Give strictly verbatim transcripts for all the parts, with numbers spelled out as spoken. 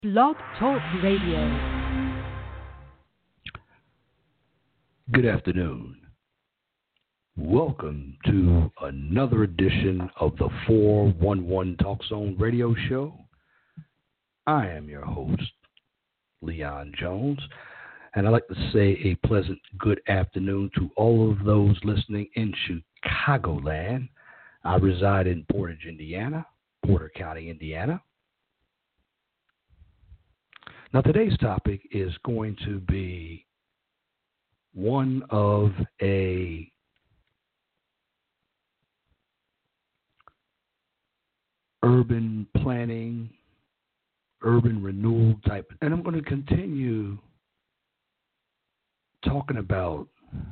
Blog Talk Radio. Good afternoon. Welcome to another edition of the four one one Talk Zone Radio Show. I am your host, Leon Jones, and I'd like to say a pleasant good afternoon to all of those listening in Chicagoland. I reside in Portage, Indiana, Porter County, Indiana. Now, today's topic is going to be one of a urban planning, urban renewal type, and I'm going to continue talking about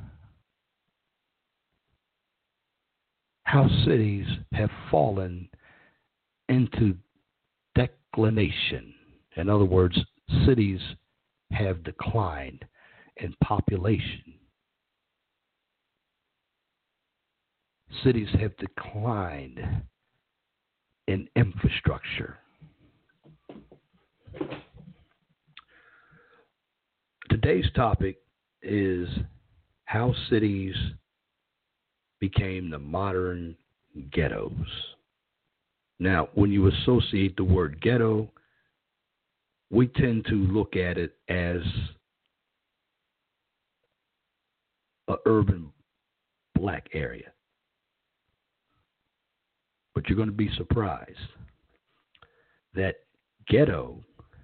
how cities have fallen into declination. In other words, cities have declined in population. Cities have declined in infrastructure. Today's topic is how cities became the modern ghettos. Now, when you associate the word ghetto, we tend to look at it as an urban black area. But you're going to be surprised that ghetto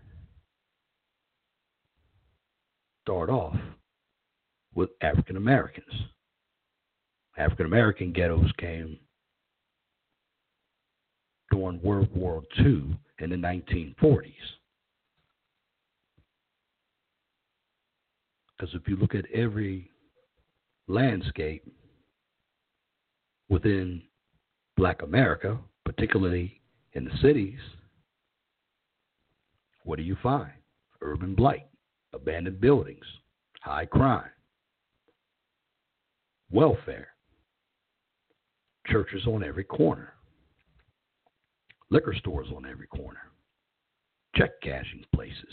started off with African Americans. African American ghettos came during World War Two in the nineteen forties. Because if you look at every landscape within Black America, particularly in the cities, what do you find? Urban blight, abandoned buildings, high crime, welfare, churches on every corner, liquor stores on every corner, check cashing places,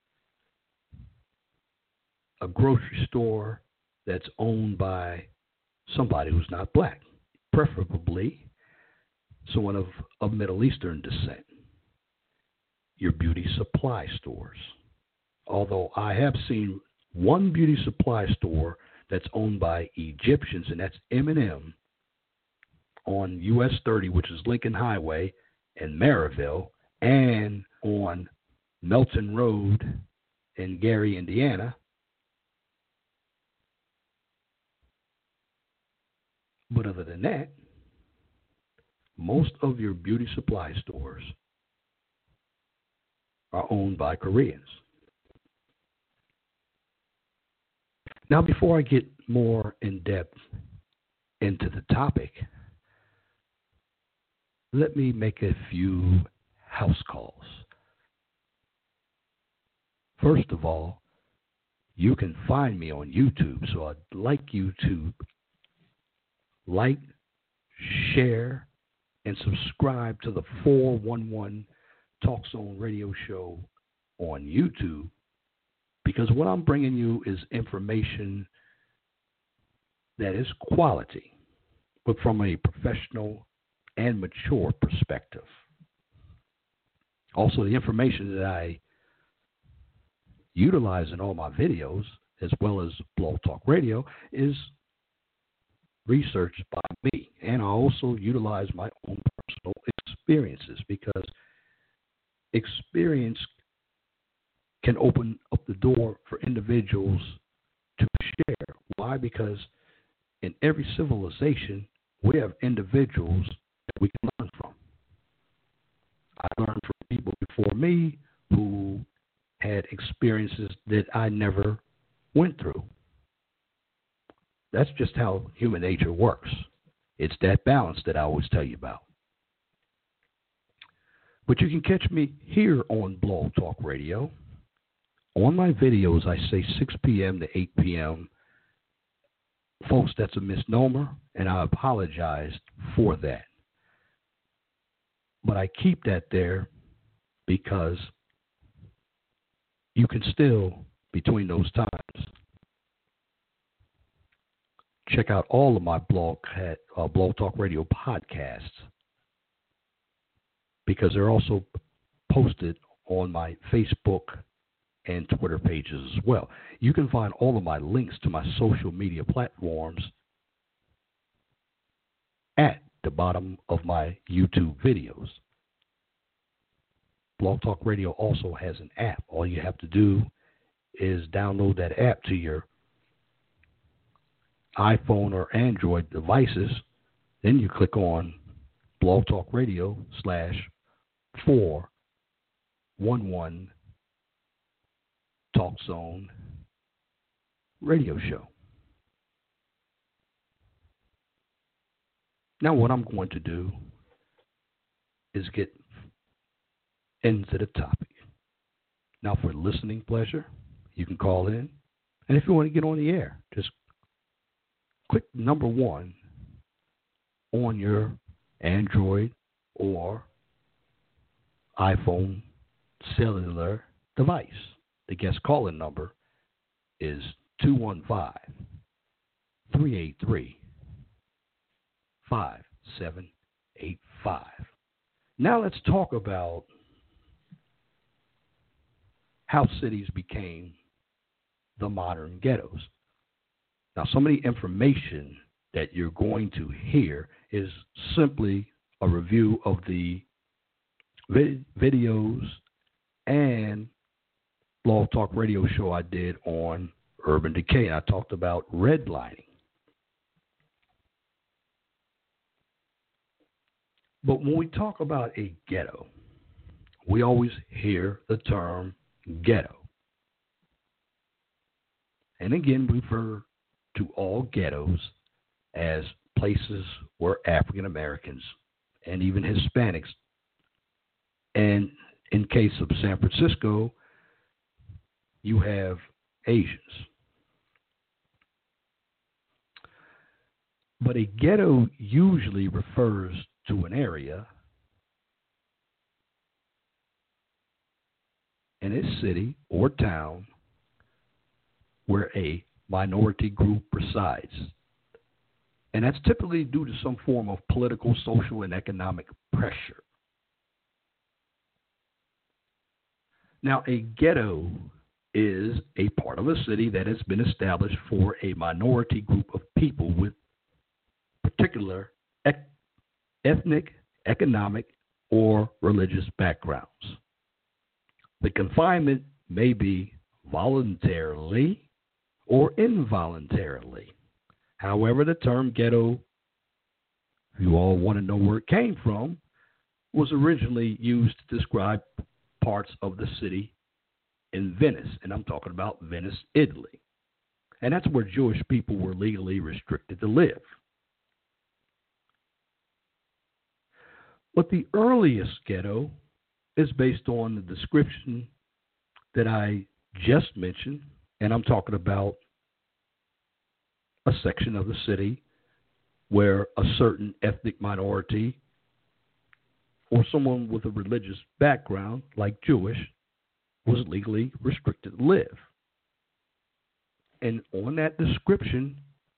a grocery store that's owned by somebody who's not black, preferably someone of, of Middle Eastern descent. Your beauty supply stores. Although I have seen one beauty supply store that's owned by Egyptians, and that's M and M on U S thirty, which is Lincoln Highway in Maryville, and on Melton Road in Gary, Indiana. But other than that, most of your beauty supply stores are owned by Koreans. Now, before I get more in depth into the topic, let me make a few house calls. First of all, you can find me on YouTube, so I'd like you to like, share, and subscribe to the four one one Talk Zone Radio Show on YouTube, because what I'm bringing you is information that is quality, but from a professional and mature perspective. Also, the information that I utilize in all my videos, as well as Blog Talk Radio, is researched by me, and I also utilize my own personal experiences, because experience can open up the door for individuals to share. Why? Because in every civilization, we have individuals that we can learn from. I learned from people before me who had experiences that I never went through. That's just how human nature works. It's that balance that I always tell you about. But you can catch me here on Blog Talk Radio. On my videos, I say six p.m. to eight p.m. Folks, that's a misnomer, and I apologize for that. But I keep that there because you can still, between those times, check out all of my blog, uh, Blog Talk Radio podcasts, because they're also posted on my Facebook and Twitter pages as well. You can find all of my links to my social media platforms at the bottom of my YouTube videos. Blog Talk Radio also has an app. All you have to do is download that app to your iPhone or Android devices. Then you click on Blog Talk Radio slash four one one Talk Zone radio show. Now what I'm going to do is get into the topic. Now for listening pleasure, you can call in. And if you want to get on the air, just click number one on your Android or iPhone cellular device. The guest calling number is two one five, three eight three, five seven eight five. Now let's talk about how cities became the modern ghettos. Now, some of the information that you're going to hear is simply a review of the vid- videos and Blog Talk Radio show I did on urban decay. And I talked about redlining. But when we talk about a ghetto, we always hear the term ghetto. And again, we refer to all ghettos as places where African Americans and even Hispanics, and in case of San Francisco, you have Asians. But a ghetto usually refers to an area in a city or town where a minority group resides. And that's typically due to some form of political, social, and economic pressure. Now, a ghetto is a part of a city that has been established for a minority group of people with particular ec- ethnic, economic, or religious backgrounds. The confinement may be voluntarily or involuntarily. However, the term ghetto, if you all want to know where it came from, was originally used to describe parts of the city in Venice, and I'm talking about Venice, Italy. And that's where Jewish people were legally restricted to live. But the earliest ghetto is based on the description that I just mentioned, and I'm talking about a section of the city where a certain ethnic minority or someone with a religious background, like Jewish, was legally restricted to live. And on that description,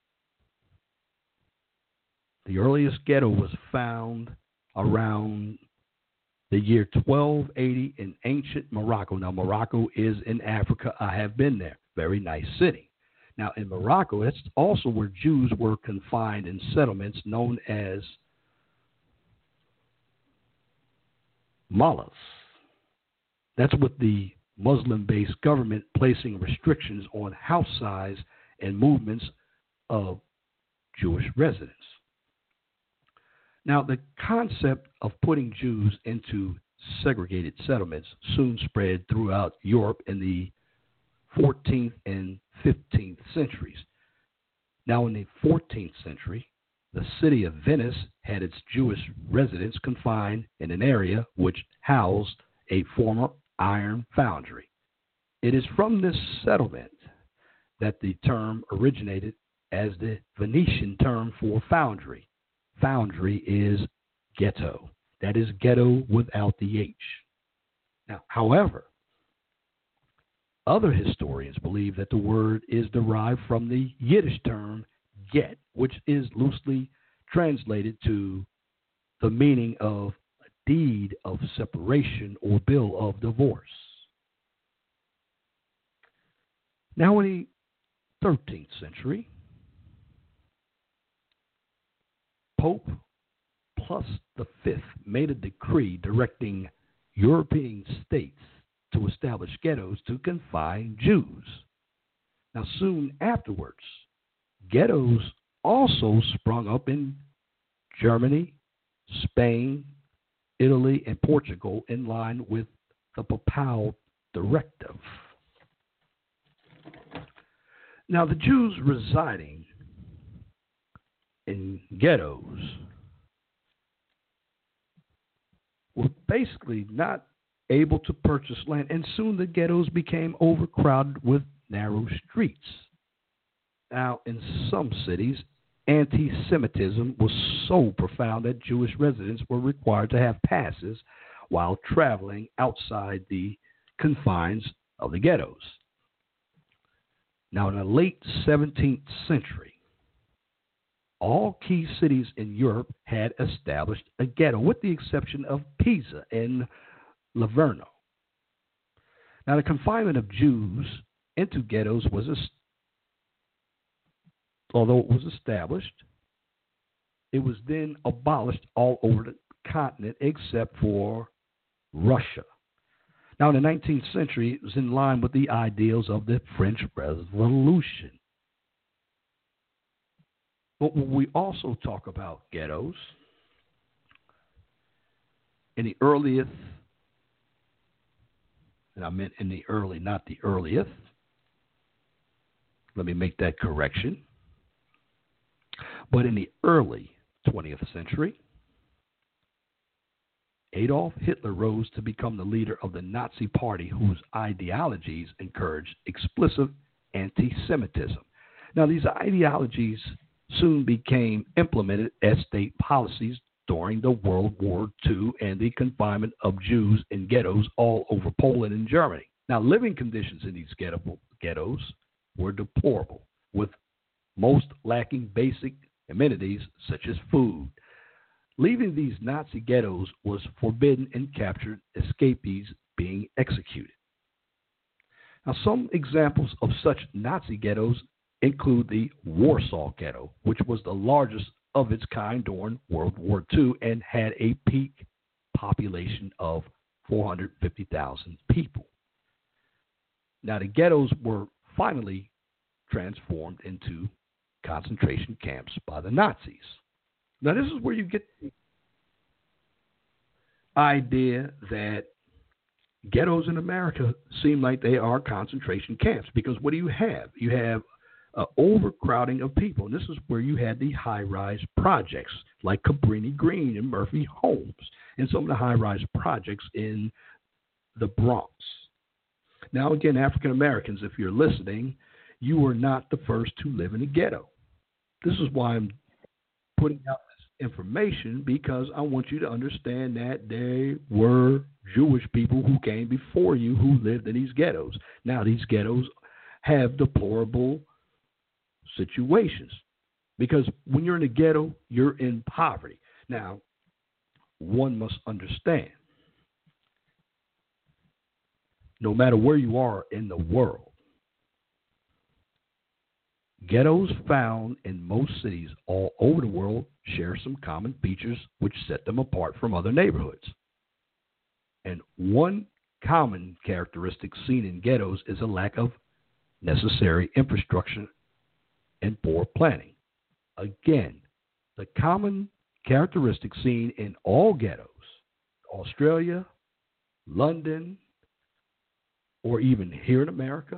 the earliest ghetto was found around the year twelve eighty in ancient Morocco. Now, Morocco is in Africa. I have been there. Very nice city. Now, in Morocco, that's also where Jews were confined in settlements known as mullahs. That's with the Muslim-based government placing restrictions on house size and movements of Jewish residents. Now, the concept of putting Jews into segregated settlements soon spread throughout Europe in the fourteenth and fifteenth centuries. Now, in the fourteenth century, the city of Venice had its Jewish residents confined in an area which housed a former iron foundry. It is from this settlement that the term originated as the Venetian term for foundry. Foundry is ghetto. That is ghetto without the H. Now, however, Other historians believe that the word is derived from the Yiddish term get, which is loosely translated to the meaning of a deed of separation or bill of divorce. Now, in the thirteenth century, Pope Plus the Fifth made a decree directing European states to establish ghettos to confine Jews. Now, soon afterwards, ghettos also sprung up in Germany, Spain, Italy, and Portugal in line with the Papal Directive. Now, the Jews residing in ghettos were basically not able to purchase land, and soon the ghettos became overcrowded with narrow streets. Now, in some cities, anti-Semitism was so profound that Jewish residents were required to have passes while traveling outside the confines of the ghettos. Now, in the late seventeenth century, all key cities in Europe had established a ghetto, with the exception of Pisa and Livorno. Now, the confinement of Jews into ghettos was, although it was established, it was then abolished all over the continent except for Russia. Now, in the nineteenth century, it was in line with the ideals of the French Revolution. But when we also talk about ghettos, in the earliest, and I meant in the early, not the earliest, let me make that correction, but in the early twentieth century, Adolf Hitler rose to become the leader of the Nazi Party, whose ideologies encouraged explicit anti-Semitism. Now, these ideologies soon became implemented as state policies during the World War Two and the confinement of Jews in ghettos all over Poland and Germany. Now, living conditions in these ghetto, ghettos were deplorable, with most lacking basic amenities such as food. Leaving these Nazi ghettos was forbidden, and captured escapees being executed. Now, some examples of such Nazi ghettos include the Warsaw Ghetto, which was the largest of its kind during World War Two and had a peak population of four hundred fifty thousand people. Now, the ghettos were finally transformed into concentration camps by the Nazis. Now, this is where you get the idea that ghettos in America seem like they are concentration camps, because what do you have? You have uh, overcrowding of people, and this is where you had the high-rise projects like Cabrini Green and Murphy Homes, and some of the high-rise projects in the Bronx. Now, again, African Americans, if you're listening, you are not the first to live in a ghetto. This is why I'm putting out this information, because I want you to understand that there were Jewish people who came before you who lived in these ghettos. Now, these ghettos have deplorable situations, because when you're in a ghetto, you're in poverty. Now, one must understand, no matter where you are in the world, ghettos found in most cities all over the world share some common features which set them apart from other neighborhoods. And one common characteristic seen in ghettos is a lack of necessary infrastructure and poor planning. Again, the common characteristic seen in all ghettos, Australia, London, or even here in America,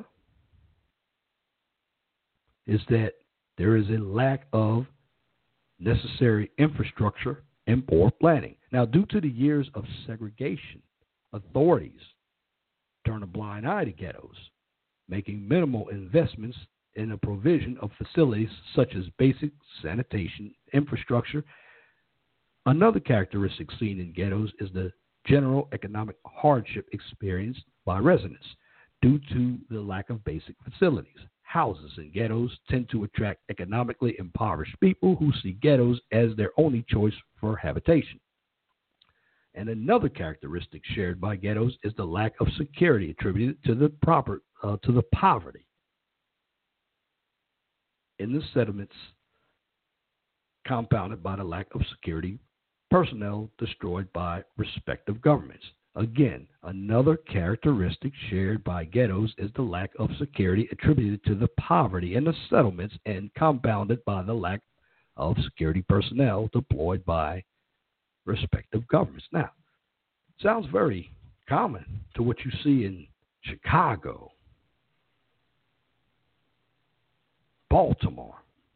is that there is a lack of necessary infrastructure and poor planning. Now, due to the years of segregation, authorities turn a blind eye to ghettos, making minimal investments in the provision of facilities such as basic sanitation infrastructure. Another characteristic seen in ghettos is the general economic hardship experienced by residents. due to the lack of basic facilities. Houses in ghettos tend to attract economically impoverished people who see ghettos as their only choice for habitation. And another characteristic shared by ghettos is the lack of security attributed to the proper uh, to the poverty in the settlements, compounded by the lack of security personnel destroyed by respective governments. Again, another characteristic shared by ghettos is the lack of security attributed to the poverty in the settlements and compounded by the lack of security personnel deployed by respective governments. Now, sounds very common to what you see in Chicago, Baltimore,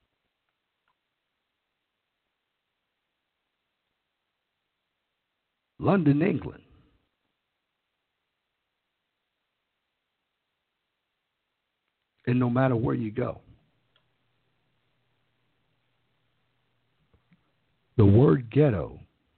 London, England. And no matter where you go, the word ghetto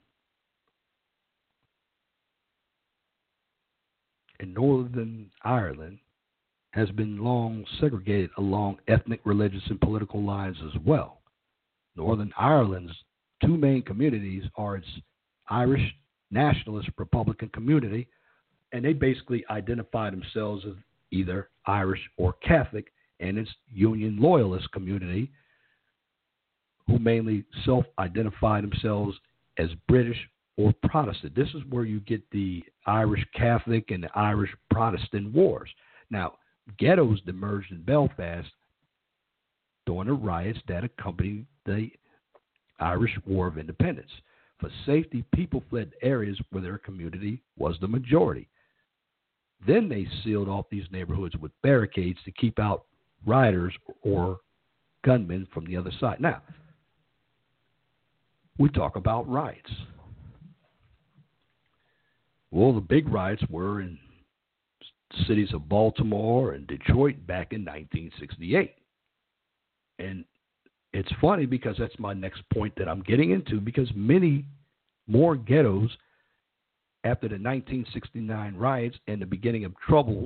in Northern Ireland has been long segregated along ethnic, religious, and political lines as well. Northern Ireland's two main communities are its Irish nationalist Republican community, and they basically identify themselves as either Irish or Catholic, and its Union Loyalist community, who mainly self-identify themselves as British or Protestant. This is where you get the Irish Catholic and the Irish Protestant wars. Now, ghettos emerged in Belfast during the riots that accompanied the Irish War of Independence. For safety, people fled areas where their community was the majority. Then they sealed off these neighborhoods with barricades to keep out rioters or gunmen from the other side. Now, we talk about riots. Well, the big riots were in cities of Baltimore and Detroit back in nineteen sixty-eight. And it's funny because that's my next point that I'm getting into, because many more ghettos after the nineteen sixty-nine riots and the beginning of troubles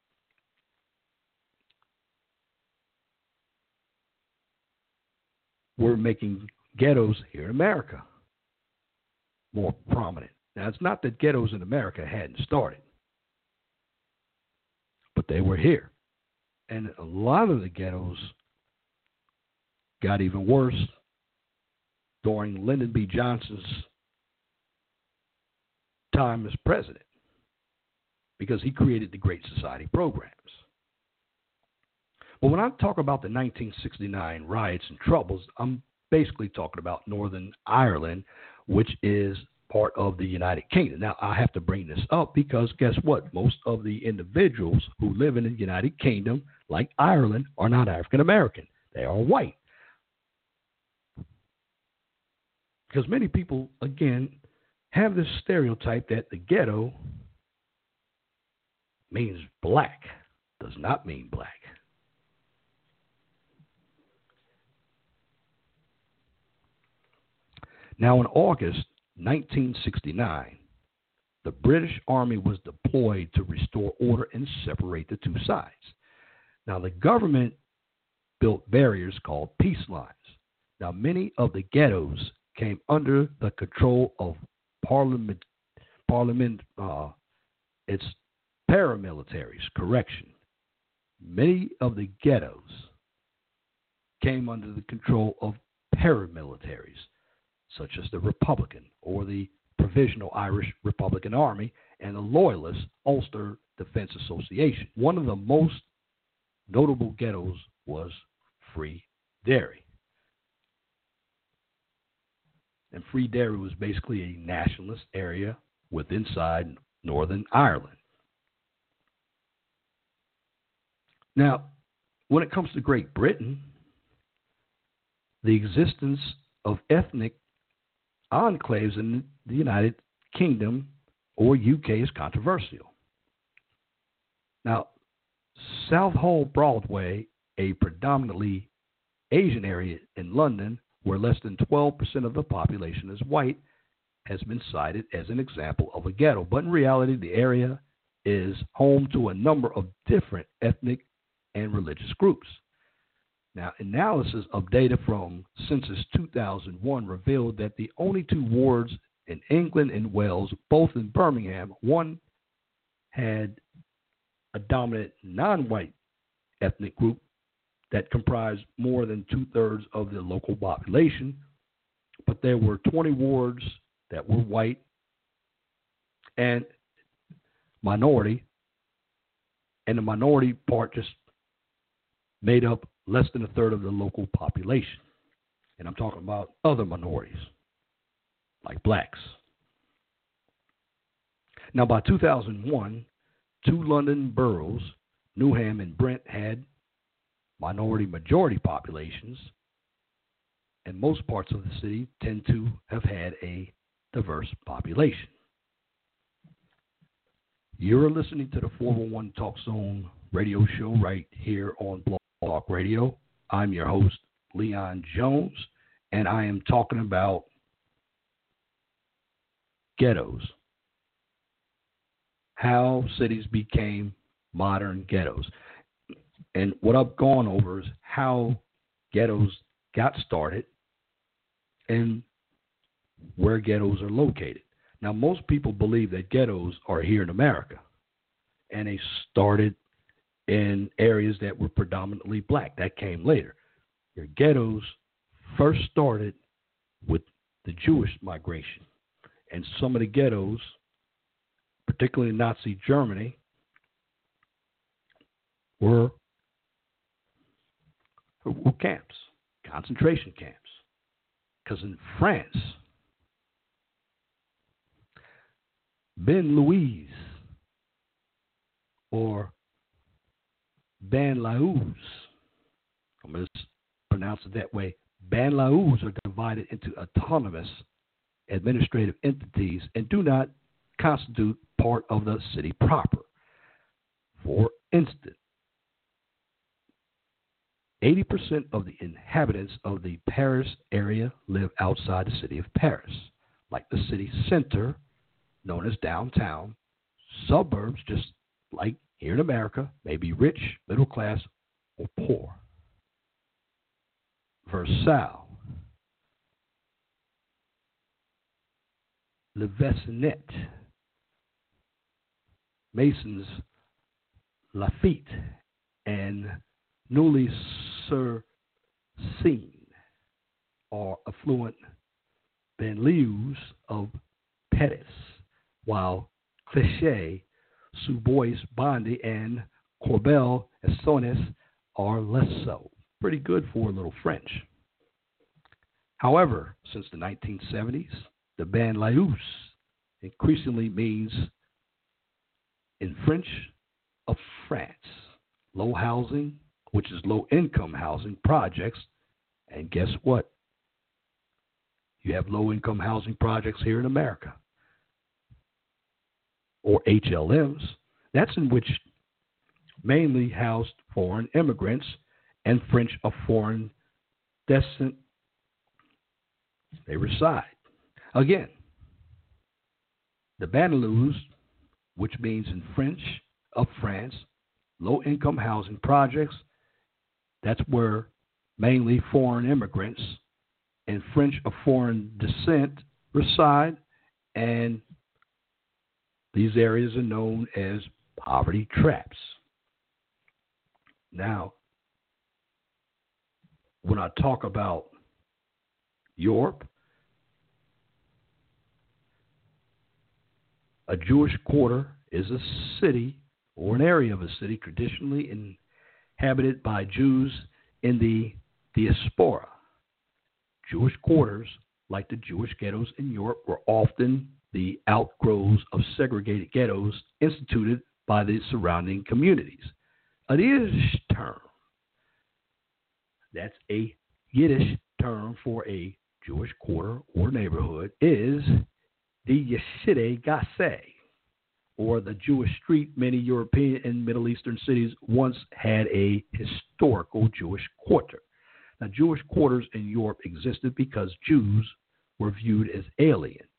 were making ghettos here in America more prominent. Now, it's not that ghettos in America hadn't started, but they were here. And a lot of the ghettos got even worse during Lyndon B. Johnson's time as president, because he created the Great Society programs. But when I talk about the nineteen sixty-nine riots and troubles, I'm basically talking about Northern Ireland, which is part of the United Kingdom. Now, I have to bring this up because guess what? Most of the individuals who live in the United Kingdom, like Ireland, are not African American. They are white. Because many people, again, have this stereotype that the ghetto means black. Does not mean black. Now, in August nineteen sixty-nine, the British Army was deployed to restore order and separate the two sides. Now, the government built barriers called peace lines. Now, many of the ghettos came under the control of Parliament, Parliament, uh, its paramilitaries, correction. Many of the ghettos came under the control of paramilitaries, such as the Republican or the Provisional Irish Republican Army and the Loyalist Ulster Defense Association. One of the most notable ghettos was Free Derry. And Free Derry was basically a nationalist area with inside Northern Ireland. Now, when it comes to Great Britain, the existence of ethnic enclaves in the United Kingdom or U K is controversial. Now, Southall Broadway, a predominantly Asian area in London, where less than twelve percent of the population is white, has been cited as an example of a ghetto. But in reality, the area is home to a number of different ethnic and religious groups. Now, analysis of data from Census two thousand one revealed that the only two wards in England and Wales, both in Birmingham, one had a dominant non-white ethnic group that comprised more than two-thirds of the local population, but there were twenty wards that were white and minority, and the minority part just made up less than a third of the local population. And I'm talking about other minorities, like blacks. Now, by two thousand one, two London boroughs, Newham and Brent, had minority-majority populations, and most parts of the city tend to have had a diverse population. You're listening to the four one one Talk Zone radio show right here on Blog Talk Radio. I'm your host, Leon Jones, and I am talking about ghettos. How cities became modern ghettos. And what I've gone over is how ghettos got started and where ghettos are located. Now, most people believe that ghettos are here in America, and they started in areas that were predominantly black. That came later. Your ghettos first started with the Jewish migration, and some of the ghettos, particularly in Nazi Germany, were, were camps, concentration camps. Because in France, Ben Louise or Banlieues, I'm going to pronounce it that way, Banlieues are divided into autonomous administrative entities and do not constitute part of the city proper. For instance, eighty percent of the inhabitants of the Paris area live outside the city of Paris, like the city center, known as downtown. Suburbs, just like here in America, may be rich, middle class, or poor. Versailles, Le Vessinette, Masons, Lafitte, and Neuilly-sur-Seine are affluent banlieues of Paris, while Clichy, Sous-Bois, Bondy, and Corbeil-Essonnes are less so. Pretty good for a little French. However, since the nineteen seventies, the banlieues increasingly means, in French, of France, low housing, which is low-income housing projects. And guess what? You have low-income housing projects here in America, or H L Ms. That's in which mainly housed foreign immigrants and French of foreign descent. They reside. Again, the banlieues, which means in French of France, low-income housing projects, that's where mainly foreign immigrants and French of foreign descent reside, and these areas are known as poverty traps. Now, when I talk about Europe, a Jewish quarter is a city or an area of a city traditionally inhabited by Jews in the diaspora. Jewish quarters, like the Jewish ghettos in Europe, were often the outgrowths of segregated ghettos instituted by the surrounding communities. A Yiddish term, that's a Yiddish term for a Jewish quarter or neighborhood, is the Yeshide Gasse, or the Jewish street. Many European and Middle Eastern cities once had a historical Jewish quarter. Now, Jewish quarters in Europe existed because Jews were viewed as alien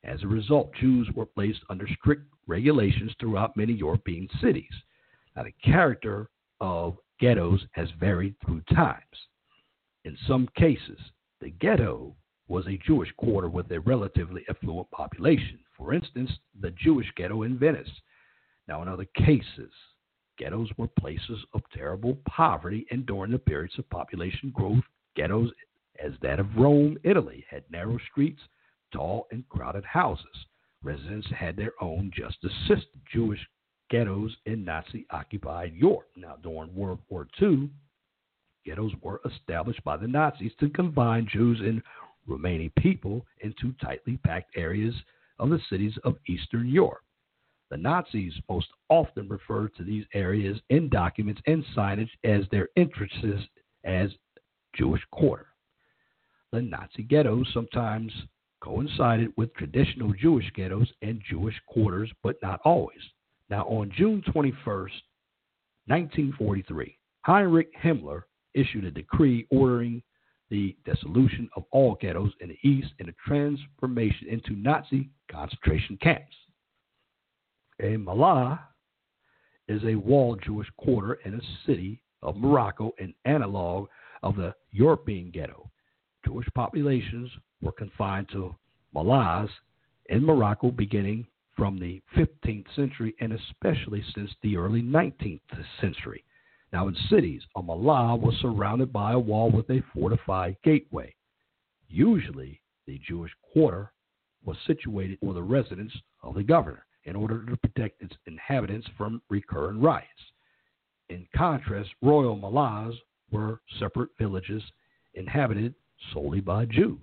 As a result, Jews were placed under strict regulations throughout many European cities. Now, the character of ghettos has varied through times. In some cases, the ghetto was a Jewish quarter with a relatively affluent population. For instance, the Jewish ghetto in Venice. Now, in other cases, ghettos were places of terrible poverty, and during the periods of population growth, ghettos, as that of Rome, Italy, had narrow streets, tall and crowded houses. Residents had their own justice system. Jewish ghettos in Nazi-occupied Europe. Now, during World War Two, ghettos were established by the Nazis to confine Jews and Romani people into tightly packed areas of the cities of Eastern Europe. The Nazis most often referred to these areas in documents and signage as their entrances as Jewish quarter. The Nazi ghettos sometimes coincided with traditional Jewish ghettos and Jewish quarters, but not always. Now, on June twenty-first, nineteen forty-three, Heinrich Himmler issued a decree ordering the dissolution of all ghettos in the East and a transformation into Nazi concentration camps. A Malah is a walled Jewish quarter in a city of Morocco, an analog of the European ghetto. Jewish populations were confined to Malahs in Morocco beginning from the fifteenth century and especially since the early nineteenth century. Now, in cities, a Malah was surrounded by a wall with a fortified gateway. Usually, the Jewish quarter was situated for the residence of the governor in order to protect its inhabitants from recurrent riots. In contrast, royal Malahs were separate villages inhabited solely by Jews.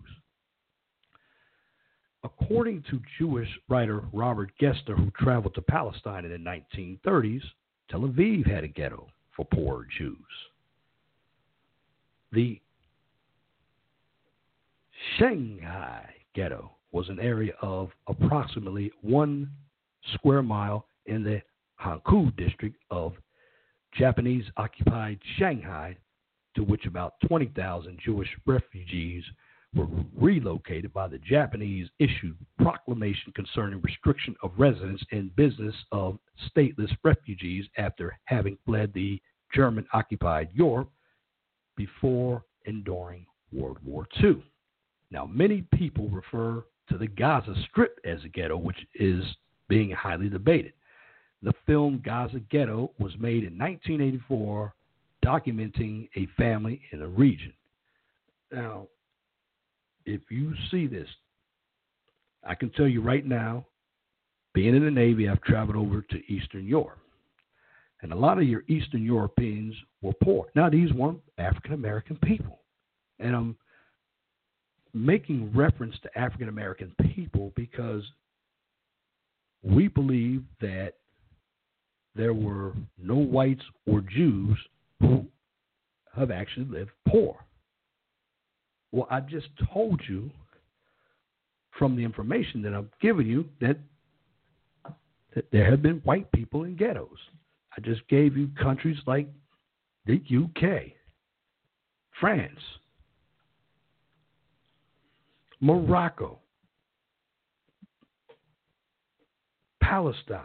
According to Jewish writer Robert Gester, who traveled to Palestine in the nineteen thirties, Tel Aviv had a ghetto for poor Jews. The Shanghai ghetto was an area of approximately one square mile in the Hankou district of Japanese-occupied Shanghai, to which about twenty thousand Jewish refugees were relocated by the Japanese issued proclamation concerning restriction of residence and business of stateless refugees after having fled the German-occupied Europe before and during World War Two. Now, many people refer to the Gaza Strip as a ghetto, which is being highly debated. The film Gaza Ghetto was made in nineteen eighty-four, documenting a family in a region. Now, if you see this, I can tell you right now, being in the Navy, I've traveled over to Eastern Europe. And a lot of your Eastern Europeans were poor. Now, these weren't African-American people. And I'm making reference to African-American people because we believe that there were no whites or Jews who have actually lived poor. Well, I just told you from the information that I've given you that, that there have been white people in ghettos. I just gave you countries like the U K, France, Morocco, Palestine.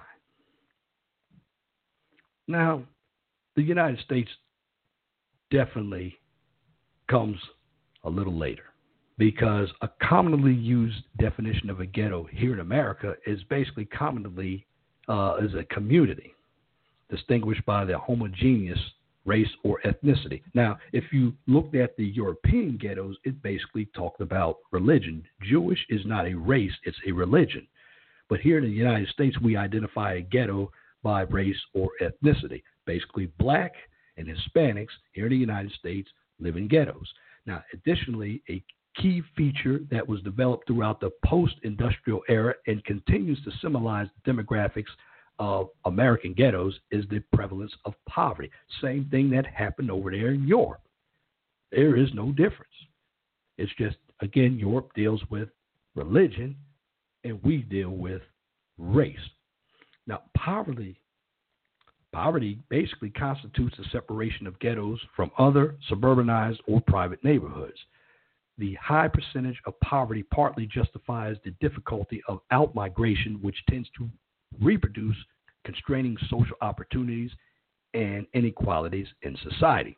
Now, the United States definitely comes a little later, because a commonly used definition of a ghetto here in America is basically commonly uh, as a community distinguished by the homogeneous race or ethnicity. Now, if you looked at the European ghettos, it basically talked about religion. Jewish is not a race, it's a religion. But here in the United States, we identify a ghetto by race or ethnicity. Basically, black and Hispanics here in the United States live in ghettos. Now, additionally, a key feature that was developed throughout the post-industrial era and continues to symbolize the demographics of American ghettos is the prevalence of poverty. Same thing that happened over there in Europe. There is no difference. It's just, again, Europe deals with religion and we deal with race. Now, poverty Poverty basically constitutes a separation of ghettos from other suburbanized or private neighborhoods. the high percentage of poverty partly justifies the difficulty of outmigration, which tends to reproduce constraining social opportunities and inequalities in society.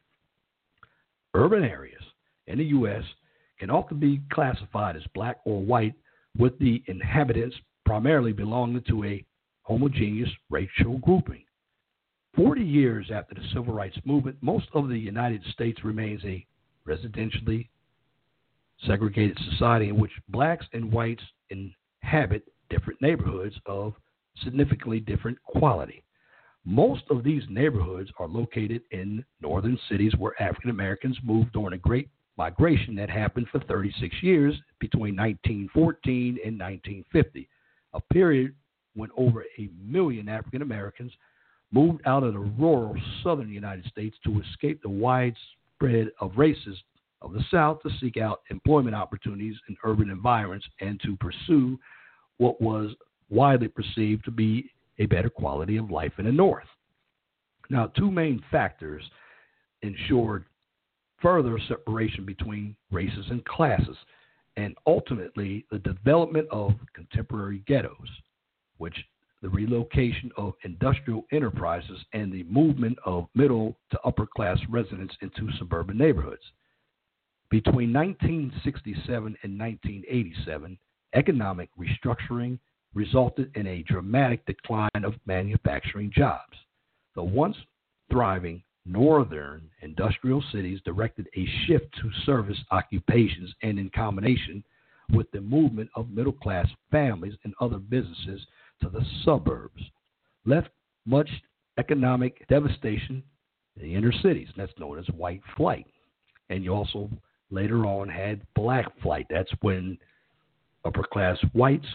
Urban areas in the U S can often be classified as black or white, with the inhabitants primarily belonging to a homogeneous racial grouping. Forty years after the Civil Rights Movement, most of the United States remains a residentially segregated society in which blacks and whites inhabit different neighborhoods of significantly different quality. Most of these neighborhoods are located in northern cities where African Americans moved during a great migration that happened for thirty-six years between nineteen fourteen and nineteen fifty, a period when over a million African Americans moved out of the rural southern United States to escape the widespread of racism of the South, to seek out employment opportunities in urban environments, and to pursue what was widely perceived to be a better quality of life in the North. Now, two main factors ensured further separation between races and classes, and ultimately the development of contemporary ghettos, which the relocation of industrial enterprises and the movement of middle to upper class residents into suburban neighborhoods. Between nineteen sixty-seven and nineteen eighty-seven, economic restructuring resulted in a dramatic decline of manufacturing jobs. The once thriving northern industrial cities directed a shift to service occupations, and in combination with the movement of middle-class families and other businesses to the suburbs, left much economic devastation in the inner cities. That's known as white flight. And you also later on had black flight. That's when upper-class whites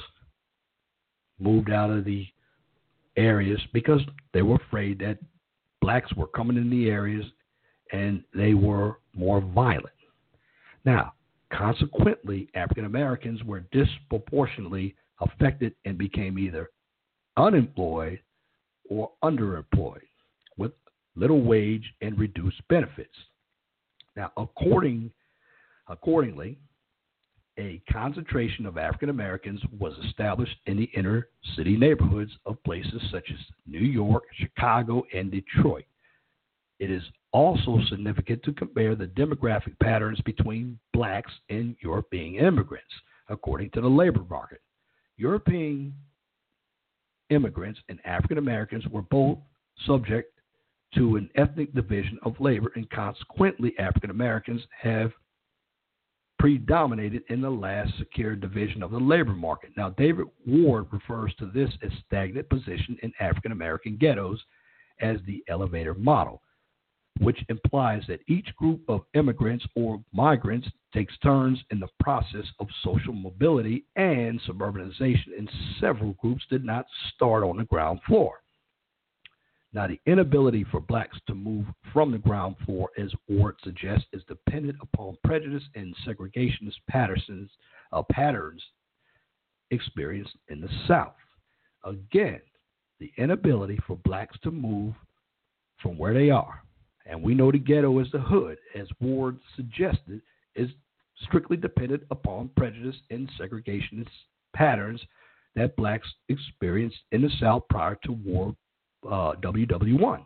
moved out of the areas because they were afraid that blacks were coming in the areas and they were more violent. Now, consequently, African Americans were disproportionately affected and became either unemployed or underemployed with little wage and reduced benefits. Now, according, accordingly, a concentration of African Americans was established in the inner city neighborhoods of places such as New York, Chicago, and Detroit. It is also significant to compare the demographic patterns between blacks and European immigrants, according to the labor market. European immigrants and African Americans were both subject to an ethnic division of labor, and consequently, African Americans have predominated in the last secure division of the labor market. Now, David Ward refers to this as stagnant position in African American ghettos as the elevator model, which implies that each group of immigrants or migrants takes turns in the process of social mobility and suburbanization, and several groups did not start on the ground floor. Now, the inability for blacks to move from the ground floor, as Ward suggests, is dependent upon prejudice and segregationist patterns, uh, patterns experienced in the South. Again, the inability for blacks to move from where they are, and we know the ghetto is the hood, as Ward suggested, is strictly dependent upon prejudice and segregationist patterns that blacks experienced in the South prior to War uh, W W one.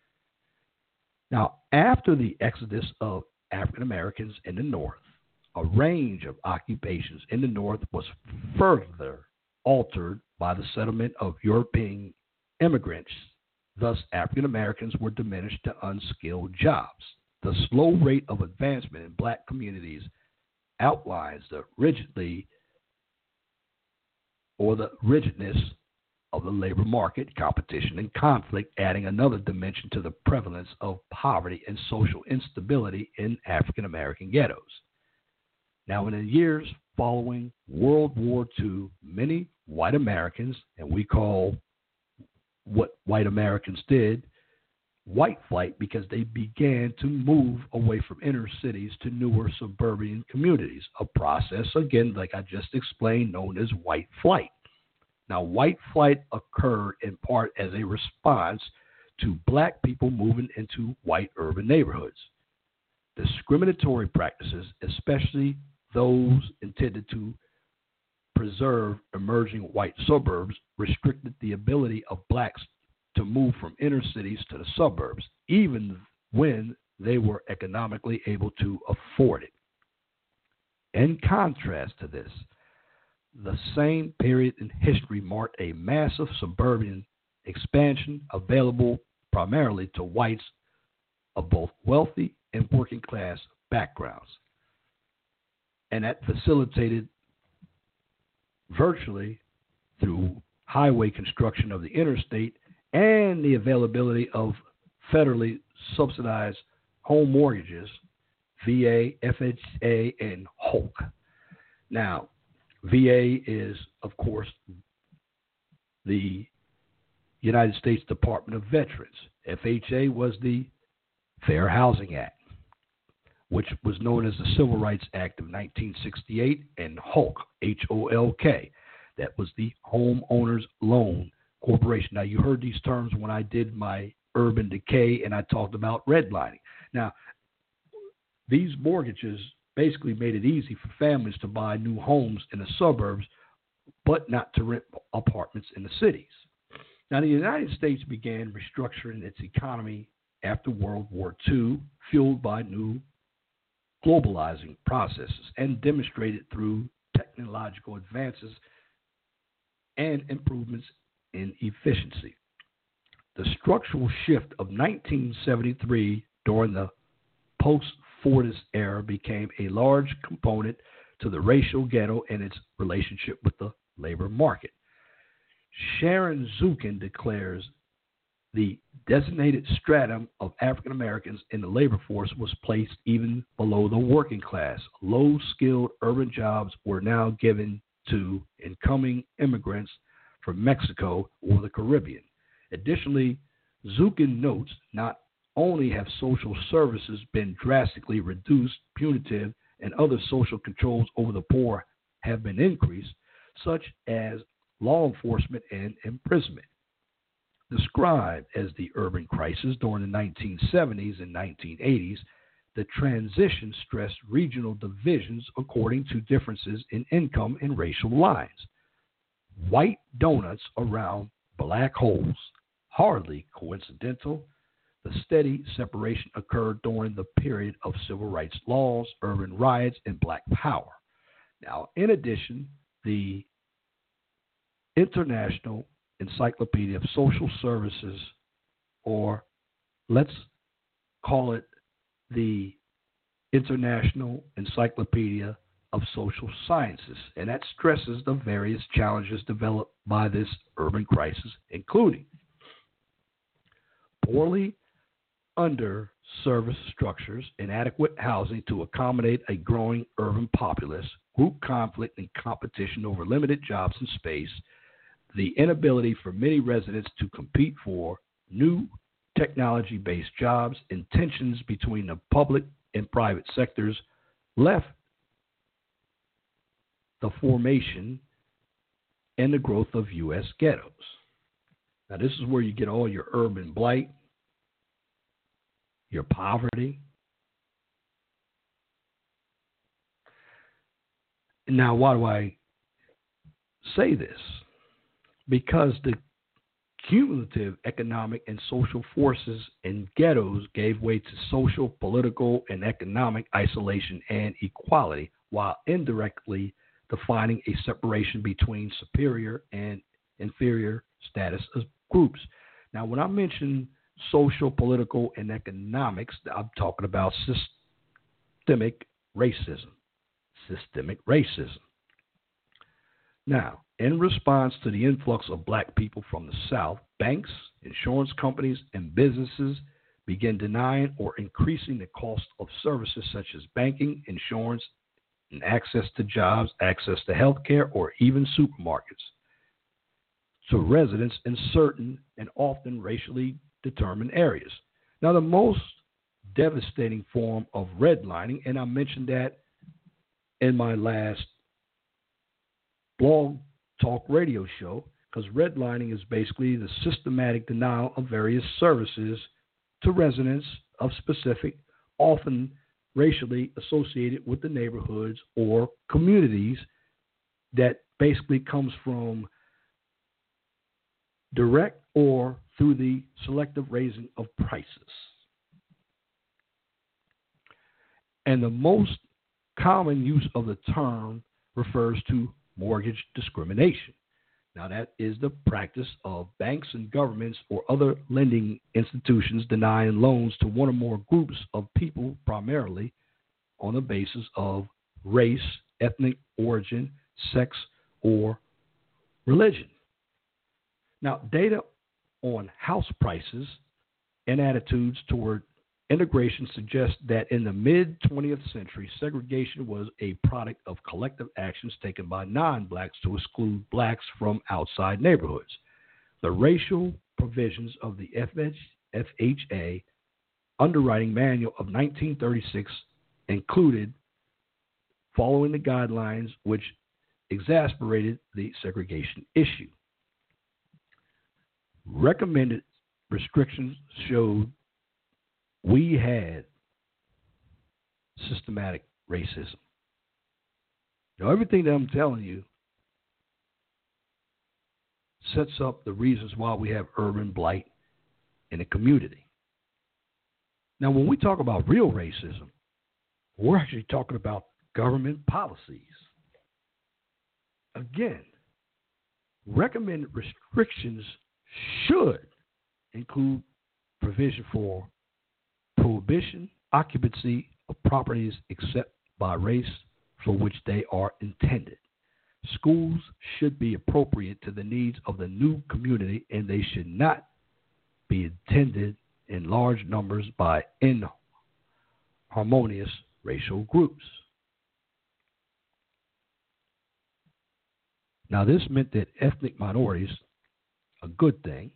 Now, after the exodus of African Americans in the North, a range of occupations in the North was further altered by the settlement of European immigrants. Thus, African Americans were diminished to unskilled jobs. The slow rate of advancement in black communities outlines the rigidly or the rigidness of the labor market, competition, and conflict, adding another dimension to the prevalence of poverty and social instability in African American ghettos. Now, in the years following World War Two, many white Americans, and we call what white Americans did white flight, because they began to move away from inner cities to newer suburban communities, a process, again, like I just explained, known as white flight. Now, white flight occurred in part as a response to black people moving into white urban neighborhoods. Discriminatory practices, especially those intended to preserve emerging white suburbs restricted the ability of blacks to move from inner cities to the suburbs, even when they were economically able to afford it. In contrast to this, the same period in history marked a massive suburban expansion available primarily to whites of both wealthy and working class backgrounds, and that facilitated virtually through highway construction of the interstate and the availability of federally subsidized home mortgages, V A, F H A, and H O C. Now, V A is, of course, the United States Department of Veterans. F H A was the Fair Housing Act, which was known as the Civil Rights Act of nineteen sixty-eight, and H O K, H O L K, that was the Homeowners Loan Corporation. Now, you heard these terms when I did my urban decay and I talked about redlining. Now, these mortgages basically made it easy for families to buy new homes in the suburbs, but not to rent apartments in the cities. Now, the United States began restructuring its economy after World War Two, fueled by new globalizing processes and demonstrated through technological advances and improvements in efficiency. The structural shift of nineteen seventy-three during the post-Fordist era became a large component to the racial ghetto and its relationship with the labor market. Sharon Zukin declares the designated stratum of African Americans in the labor force was placed even below the working class. Low-skilled urban jobs were now given to incoming immigrants from Mexico or the Caribbean. Additionally, Zukin notes not only have social services been drastically reduced, punitive and other social controls over the poor have been increased, such as law enforcement and imprisonment. Described as the urban crisis during the nineteen seventies and nineteen eighties, the transition stressed regional divisions according to differences in income and racial lines. White donuts around black holes. Hardly coincidental, the steady separation occurred during the period of civil rights laws, urban riots, and black power. Now, in addition, the International Encyclopedia of Social Services, or let's call it the International Encyclopedia of Social Sciences, and that stresses the various challenges developed by this urban crisis, including poorly under-serviced structures, inadequate housing to accommodate a growing urban populace, group conflict and competition over limited jobs and space, the inability for many residents to compete for new technology-based jobs, and tensions between the public and private sectors left the formation and the growth of U S ghettos. Now, this is where you get all your urban blight, your poverty. Now, why do I say this? Because the cumulative economic and social forces in ghettos gave way to social, political, and economic isolation and equality, while indirectly defining a separation between superior and inferior status of groups. Now, when I mention social, political, and economics, I'm talking about systemic racism. Systemic racism. Now, in response to the influx of black people from the South, banks, insurance companies, and businesses began denying or increasing the cost of services such as banking, insurance, and access to jobs, access to health care, or even supermarkets to residents in certain and often racially determined areas. Now, the most devastating form of redlining, and I mentioned that in my last blog talk radio show, because redlining is basically the systematic denial of various services to residents of specific, often racially associated with the neighborhoods or communities that basically comes from direct or through the selective raising of prices. And the most common use of the term refers to mortgage discrimination. Now, that is the practice of banks and governments or other lending institutions denying loans to one or more groups of people, primarily on the basis of race, ethnic origin, sex, or religion. Now, data on house prices and attitudes toward integration suggests that in the mid-twentieth century, segregation was a product of collective actions taken by non-blacks to exclude blacks from outside neighborhoods. The racial provisions of the F H A Underwriting Manual of nineteen thirty-six included following the guidelines which exacerbated the segregation issue. Recommended restrictions showed we had systematic racism. Now, everything that I'm telling you sets up the reasons why we have urban blight in the community. Now, when we talk about real racism, we're actually talking about government policies. Again, recommended restrictions should include provision for prohibition, occupancy of properties except by race for which they are intended. Schools should be appropriate to the needs of the new community, and they should not be attended in large numbers by inharmonious racial groups. Now, this meant that ethnic minorities, a good thing,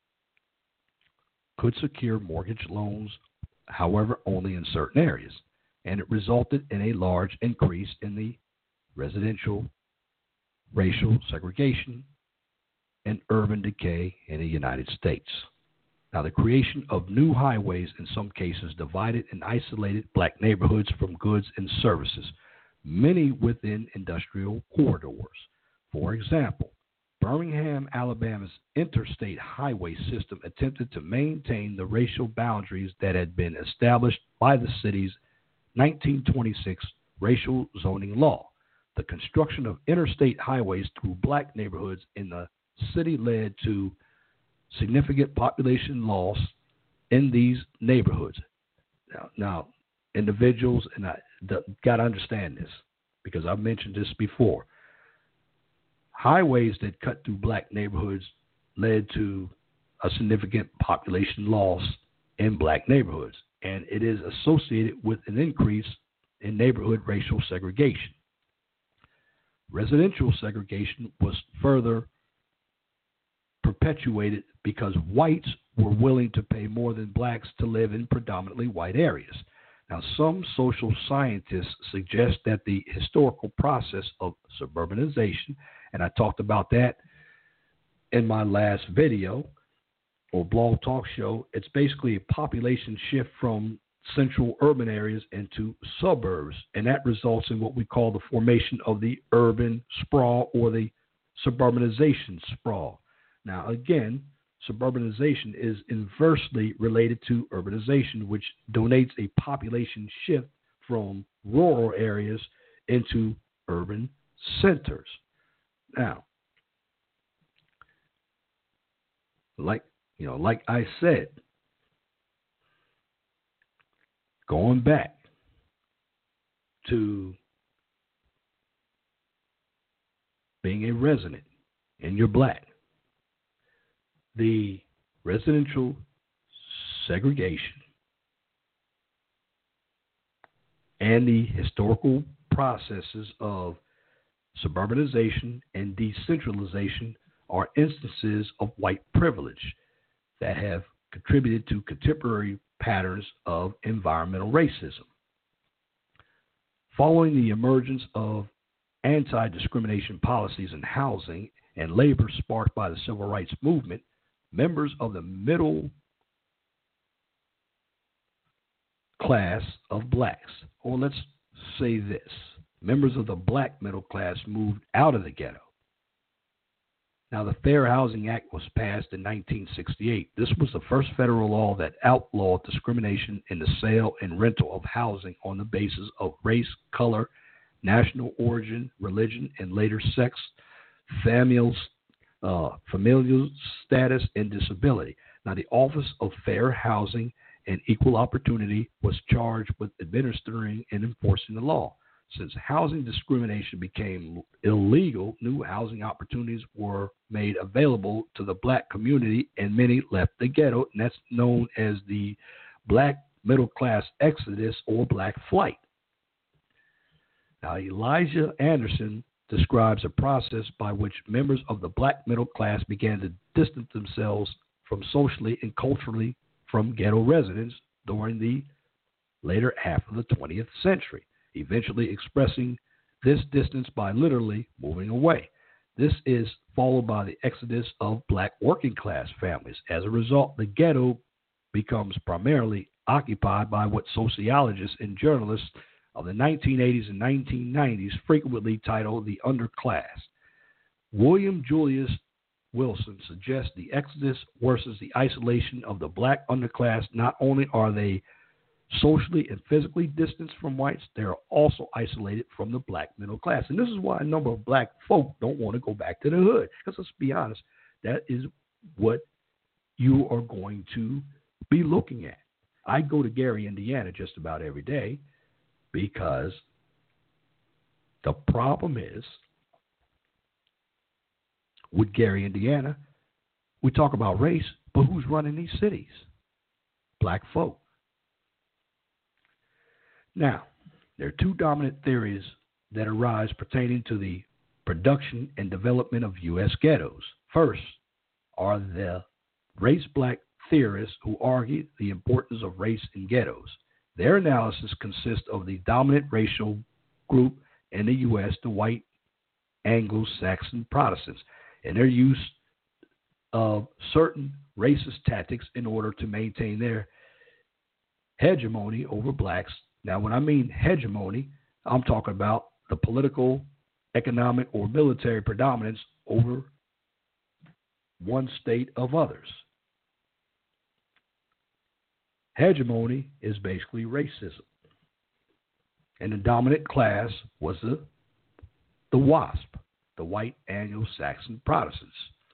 could secure mortgage loans, however, only in certain areas, and it resulted in a large increase in the residential racial segregation and urban decay in the United States. Now, the creation of new highways in some cases divided and isolated black neighborhoods from goods and services, many within industrial corridors. For example, Birmingham, Alabama's interstate highway system attempted to maintain the racial boundaries that had been established by the city's nineteen twenty-six racial zoning law. The construction of interstate highways through black neighborhoods in the city led to significant population loss in these neighborhoods. Now, now individuals, and I got to understand this because I've mentioned this before. Highways that cut through black neighborhoods led to a significant population loss in black neighborhoods, and it is associated with an increase in neighborhood racial segregation. Residential segregation was further perpetuated because whites were willing to pay more than blacks to live in predominantly white areas. Now, some social scientists suggest that the historical process of suburbanization, and I talked about that in my last video or blog talk show, it's basically a population shift from central urban areas into suburbs, and that results in what we call the formation of the urban sprawl or the suburbanization sprawl. Now, again, suburbanization is inversely related to urbanization, which denotes a population shift from rural areas into urban centers. Now, like you know, like I said, going back to being a resident and you're black, the residential segregation and the historical processes of suburbanization and decentralization are instances of white privilege that have contributed to contemporary patterns of environmental racism. Following the emergence of anti-discrimination policies in housing and labor sparked by the civil rights movement, members of the middle class of blacks. Or let's say this. Members of the black middle class moved out of the ghetto. Now, the Fair Housing Act was passed in nineteen sixty-eight. This was the first federal law that outlawed discrimination in the sale and rental of housing on the basis of race, color, national origin, religion, and later sex, familial, uh, familial status, and disability. Now, the Office of Fair Housing and Equal Opportunity was charged with administering and enforcing the law. Since housing discrimination became illegal, new housing opportunities were made available to the black community, and many left the ghetto, and that's known as the black middle class exodus or black flight. Now, Elijah Anderson describes a process by which members of the black middle class began to distance themselves from socially and culturally from ghetto residents during the later half of the twentieth century, eventually expressing this distance by literally moving away. This is followed by the exodus of black working class families. As a result, the ghetto becomes primarily occupied by what sociologists and journalists of the nineteen eighties and nineteen nineties frequently titled the underclass. William Julius Wilson suggests the exodus worsens the isolation of the black underclass. Not only are they socially and physically distanced from whites, they are also isolated from the black middle class. And this is why a number of black folk don't want to go back to the hood. Because let's be honest, that is what you are going to be looking at. I go to Gary, Indiana just about every day because the problem is with Gary, Indiana, we talk about race, but who's running these cities? Black folk. Now, there are two dominant theories that arise pertaining to the production and development of U S ghettos. First are the race black theorists who argue the importance of race in ghettos. Their analysis consists of the dominant racial group in the U S, the white Anglo-Saxon Protestants, and their use of certain racist tactics in order to maintain their hegemony over blacks. Now, when I mean hegemony, I'm talking about the political, economic, or military predominance over one state of others. Hegemony is basically racism. And the dominant class was the, the WASP, the white Anglo-Saxon Protestants.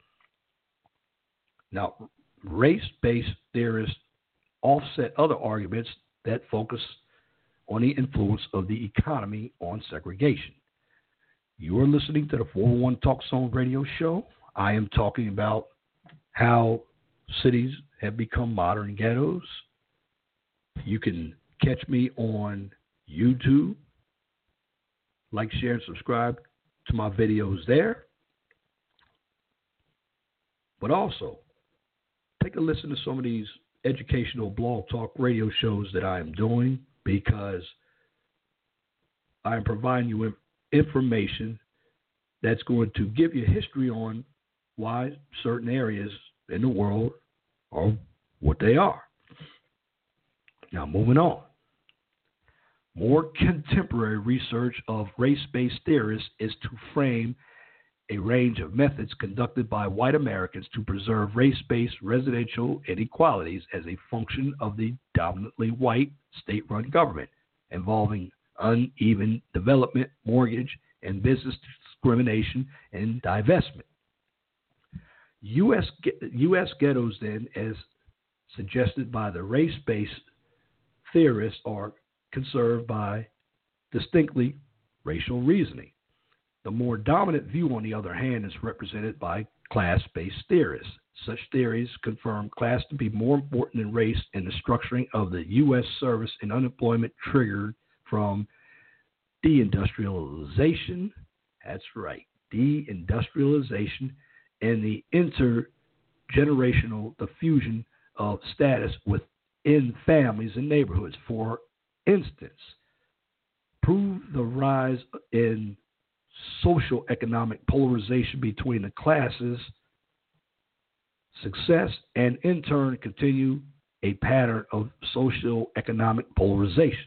Now, race-based theorists offset other arguments that focus on the influence of the economy on segregation. You are listening to the four oh one Talk Zone radio show. I am talking about how cities have become modern ghettos. You can catch me on YouTube. Like, share, and subscribe to my videos there. But also, take a listen to some of these educational blog talk radio shows that I am doing, because I am providing you information that's going to give you history on why certain areas in the world are what they are. Now, moving on. More contemporary research of race-based theorists is to frame a range of methods conducted by white Americans to preserve race-based residential inequalities as a function of the dominantly white state-run government, involving uneven development, mortgage, and business discrimination and divestment. U S, U S ghettos, then, as suggested by the race-based theorists, are conserved by distinctly racial reasoning. The more dominant view, on the other hand, is represented by class-based theorists. Such theories confirm class to be more important than race in the structuring of the U S service and unemployment triggered from deindustrialization. That's right, deindustrialization, and the intergenerational diffusion of status within families and neighborhoods. For instance, prove the rise in social economic polarization between the classes, success, and in turn continue a pattern of socio-economic polarization.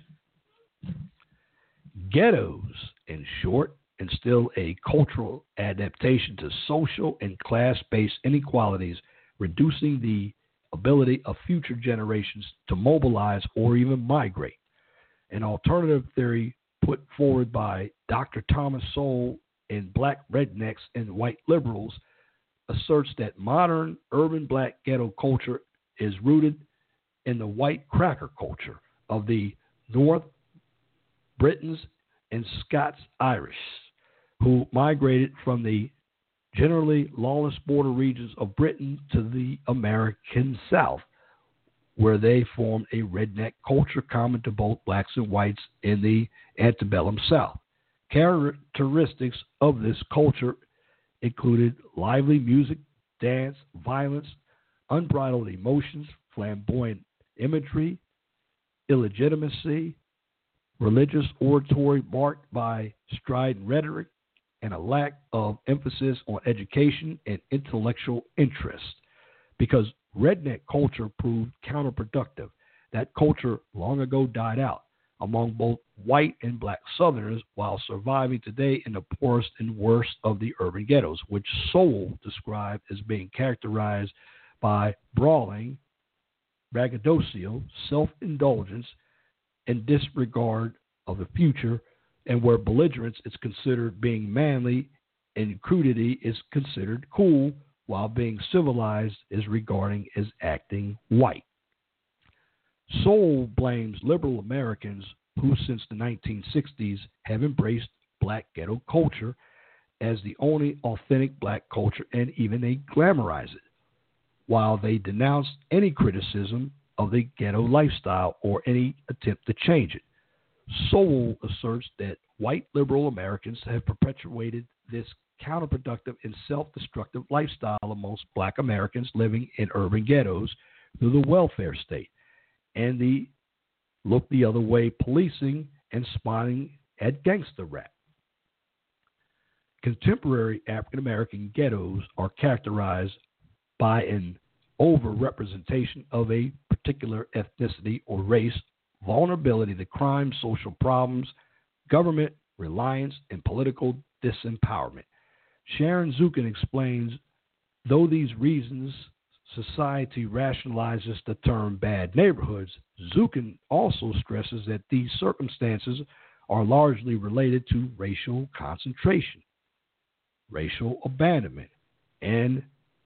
Ghettos, in short, instill a cultural adaptation to social and class-based inequalities, reducing the ability of future generations to mobilize or even migrate. An alternative theory put forward by Doctor Thomas Sowell in Black Rednecks and White Liberals asserts that modern urban black ghetto culture is rooted in the white cracker culture of the North Britons and Scots Irish, who migrated from the generally lawless border regions of Britain to the American South, where they formed a redneck culture common to both blacks and whites in the antebellum South. Characteristics of this culture included lively music, dance, violence, unbridled emotions, flamboyant imagery, illegitimacy, religious oratory marked by strident rhetoric, and a lack of emphasis on education and intellectual interest. Because redneck culture proved counterproductive, that culture long ago died out among both white and black Southerners while surviving today in the poorest and worst of the urban ghettos, which Sowell described as being characterized by brawling, braggadocio, self-indulgence, and disregard of the future, and where belligerence is considered being manly and crudity is considered cool, while being civilized is regarding as acting white. Sowell blames liberal Americans who since the nineteen sixties have embraced black ghetto culture as the only authentic black culture, and even they glamorize it, while they denounce any criticism of the ghetto lifestyle or any attempt to change it. Sowell asserts that white liberal Americans have perpetuated this counterproductive and self-destructive lifestyle amongst black Americans living in urban ghettos through the welfare state and the look the other way policing and spawning at gangster rap. Contemporary African American ghettos are characterized by an overrepresentation of a particular ethnicity or race, vulnerability to crime, social problems, government reliance, and political disempowerment. Sharon Zukin explains, though these reasons society rationalizes the term bad neighborhoods, Zukin also stresses that these circumstances are largely related to racial concentration, racial abandonment, and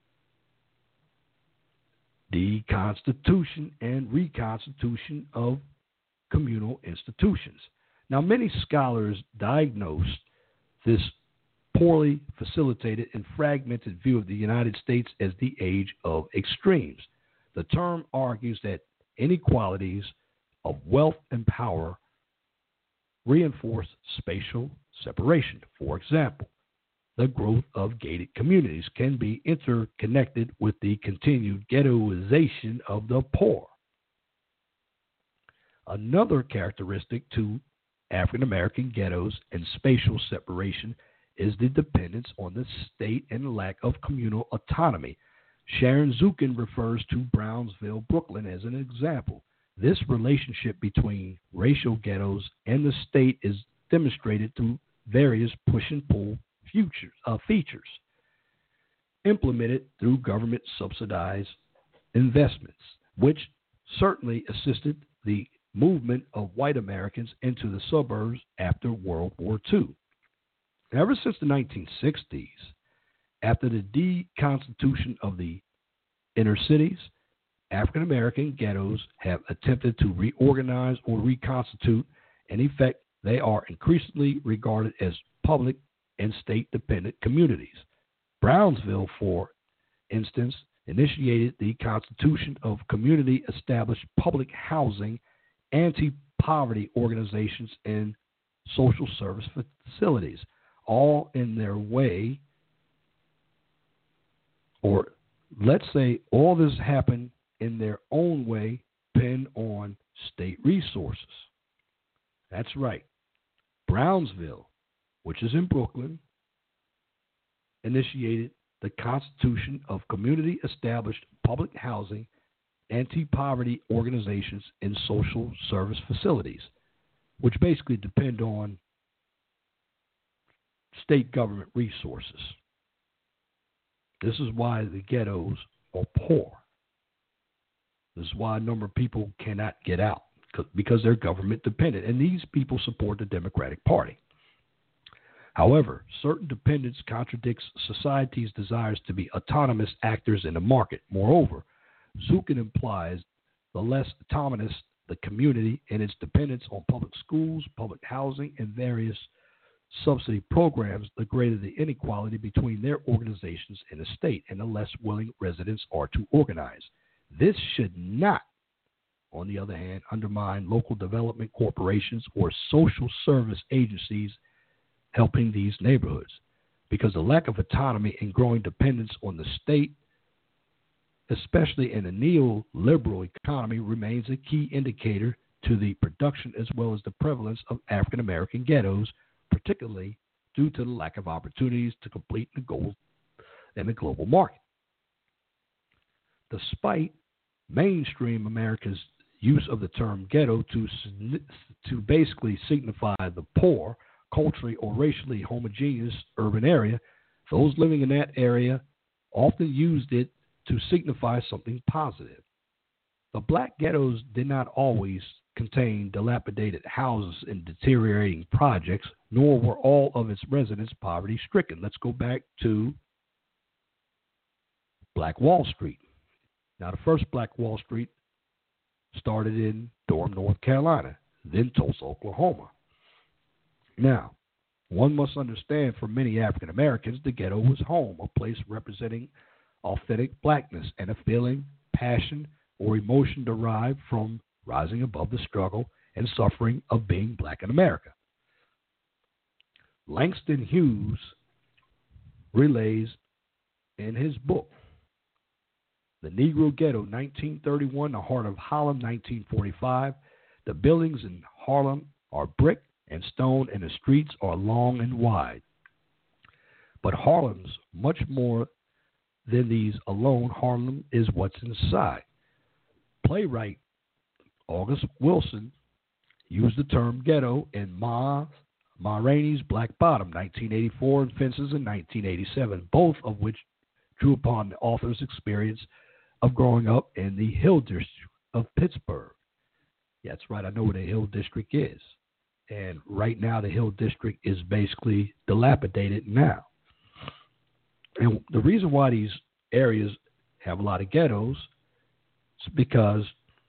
deconstitution and reconstitution of communal institutions. Now, many scholars diagnosed this poorly facilitated and fragmented view of the United States as the age of extremes. The term argues that inequalities of wealth and power reinforce spatial separation. For example, the growth of gated communities can be interconnected with the continued ghettoization of the poor. Another characteristic to African American ghettos and spatial separation is the dependence on the state and lack of communal autonomy. Sharon Zukin refers to Brownsville, Brooklyn as an example. This relationship between racial ghettos and the state is demonstrated through various push and pull futures, uh, features implemented through government subsidized investments, which certainly assisted the movement of white Americans into the suburbs after World War Two. Ever since the nineteen sixties, after the deconstitution of the inner cities, African American ghettos have attempted to reorganize or reconstitute. In effect, they are increasingly regarded as public and state-dependent communities. Brownsville, for instance, initiated the constitution of community-established public housing, anti-poverty organizations, and social service facilities, all in their way, or let's say all this happened in their own way, depend on state resources. That's right. Brownsville, which is in Brooklyn, initiated the constitution of community-established public housing, anti-poverty organizations and social service facilities, which basically depend on state government resources. This is why the ghettos are poor. This is why a number of people cannot get out, because they're government dependent, and these people support the Democratic Party. However, certain dependence contradicts society's desires to be autonomous actors in the market. Moreover, Zukin implies the less autonomous the community and its dependence on public schools, public housing, and various subsidy programs, the greater the inequality between their organizations and the state, and the less willing residents are to organize. This should not, on the other hand, undermine local development corporations or social service agencies helping these neighborhoods, because the lack of autonomy and growing dependence on the state, especially in a neoliberal economy, remains a key indicator to the production as well as the prevalence of African American ghettos, particularly due to the lack of opportunities to complete the goals in the global market. Despite mainstream America's use of the term ghetto to, to basically signify the poor, culturally or racially homogeneous urban area, those living in that area often used it to signify something positive. The black ghettos did not always contain dilapidated houses and deteriorating projects, nor were all of its residents poverty-stricken. Let's go back to Black Wall Street. Now, the first Black Wall Street started in Durham, North Carolina, then Tulsa, Oklahoma. Now, one must understand for many African Americans, the ghetto was home, a place representing authentic blackness and a feeling, passion, or emotion derived from rising above the struggle and suffering of being black in America. Langston Hughes relays in his book, The Negro Ghetto, nineteen thirty-one, The Heart of Harlem, nineteen forty-five, the buildings in Harlem are brick and stone, and the streets are long and wide. But Harlem's much more than these alone. Harlem is what's inside. Playwright August Wilson used the term ghetto in Ma, Ma Rainey's Black Bottom, nineteen eighty-four, and Fences in nineteen eighty-seven, both of which drew upon the author's experience of growing up in the Hill District of Pittsburgh. Yeah, that's right. I know where the Hill District is. And right now, the Hill District is basically dilapidated now. And the reason why these areas have a lot of ghettos is because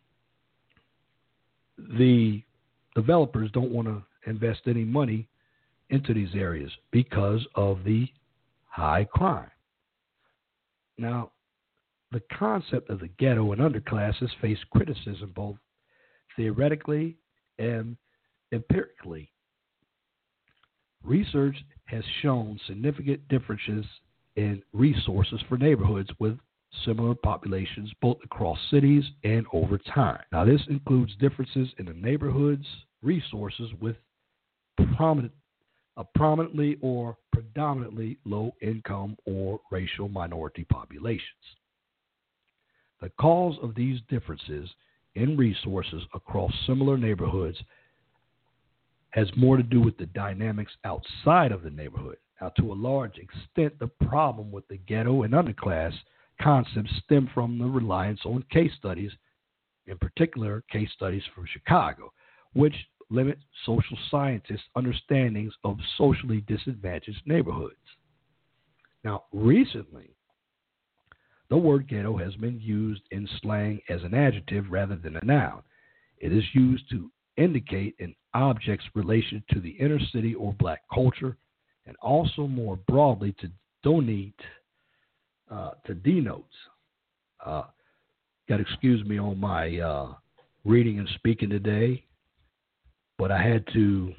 the developers don't want to invest any money into these areas because of the high crime. Now, the concept of the ghetto and underclasses face criticism both theoretically and empirically. Research has shown significant differences in resources for neighborhoods with similar populations both across cities and over time. Now, this includes differences in the neighborhood's resources with prominent, a prominently or predominantly low income or racial minority populations. The cause of these differences in resources across similar neighborhoods has more to do with the dynamics outside of the neighborhood. Now, to a large extent, the problem with the ghetto and underclass concepts stem from the reliance on case studies, in particular case studies from Chicago, which limit social scientists' understandings of socially disadvantaged neighborhoods. Now, recently, the word ghetto has been used in slang as an adjective rather than a noun. It is used to indicate an object's relation to the inner city or black culture, and also more broadly to donate, uh, to denote. Uh, Got to excuse me on my uh, reading and speaking today, but I had to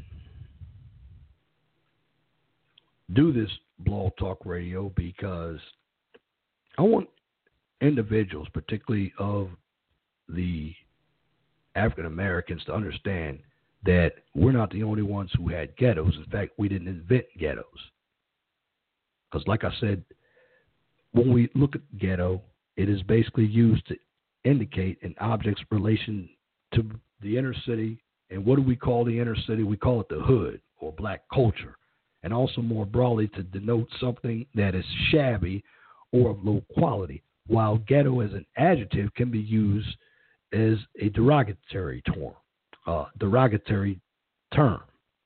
do this Blog Talk Radio because I want individuals, particularly of the African Americans, to understand that we're not the only ones who had ghettos. In fact, we didn't invent ghettos. Because like I said, when we look at ghetto, it is basically used to indicate an object's relation to the inner city. And what do we call the inner city? We call it the hood or black culture. And also more broadly to denote something that is shabby or of low quality, while ghetto as an adjective can be used as a derogatory term, uh, derogatory term.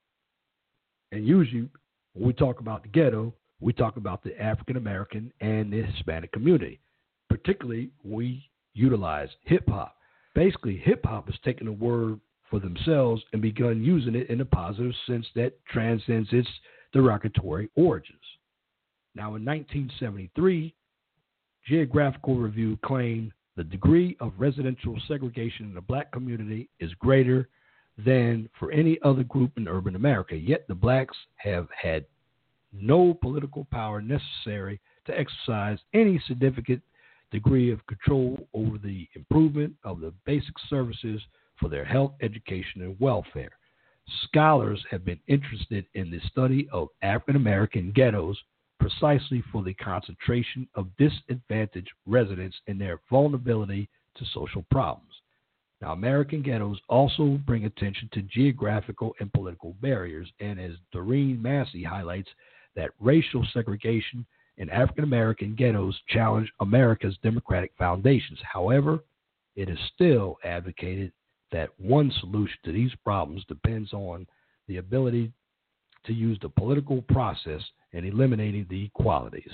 And usually when we talk about the ghetto, we talk about the African American and the Hispanic community. Particularly, we utilize hip hop. Basically, hip hop has taken a word for themselves and begun using it in a positive sense that transcends its derogatory origins. Now, in nineteen seventy-three, Geographical Review claimed the degree of residential segregation in the black community is greater than for any other group in urban America, yet the blacks have had no political power necessary to exercise any significant degree of control over the improvement of the basic services for their health, education, and welfare. Scholars have been interested in the study of African American ghettos precisely for the concentration of disadvantaged residents and their vulnerability to social problems. Now, American ghettos also bring attention to geographical and political barriers, and as Doreen Massey highlights, that racial segregation in African American ghettos challenge America's democratic foundations. However, it is still advocated that one solution to these problems depends on the ability to use the political process in eliminating the inequalities.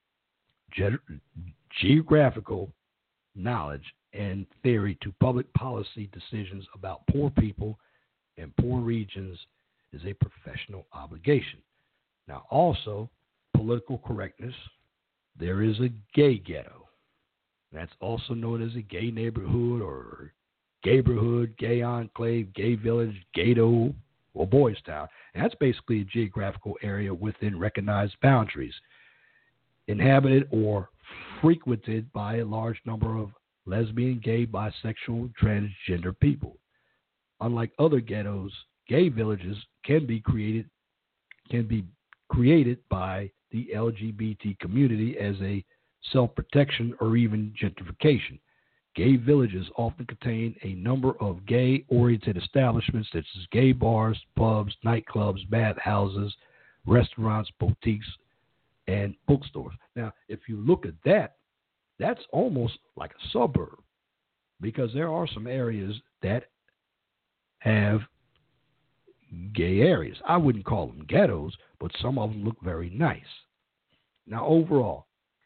Ge- geographical knowledge and theory to public policy decisions about poor people and poor regions is a professional obligation. Now, also, political correctness, there is a gay ghetto. That's also known as a gay neighborhood or gayborhood, gay enclave, gay village, ghetto, or Boys Town. And that's basically a geographical area within recognized boundaries, inhabited or frequented by a large number of lesbian, gay, bisexual, transgender people. Unlike other ghettos, gay villages can be created can be created by the L G B T community as a self-protection or even gentrification. Gay villages often contain a number of gay-oriented establishments such as gay bars, pubs, nightclubs, bathhouses, restaurants, boutiques, and bookstores. Now, if you look at that, that's almost like a suburb because there are some areas that have gay areas. I wouldn't call them ghettos, but some of them look very nice. Now, overall,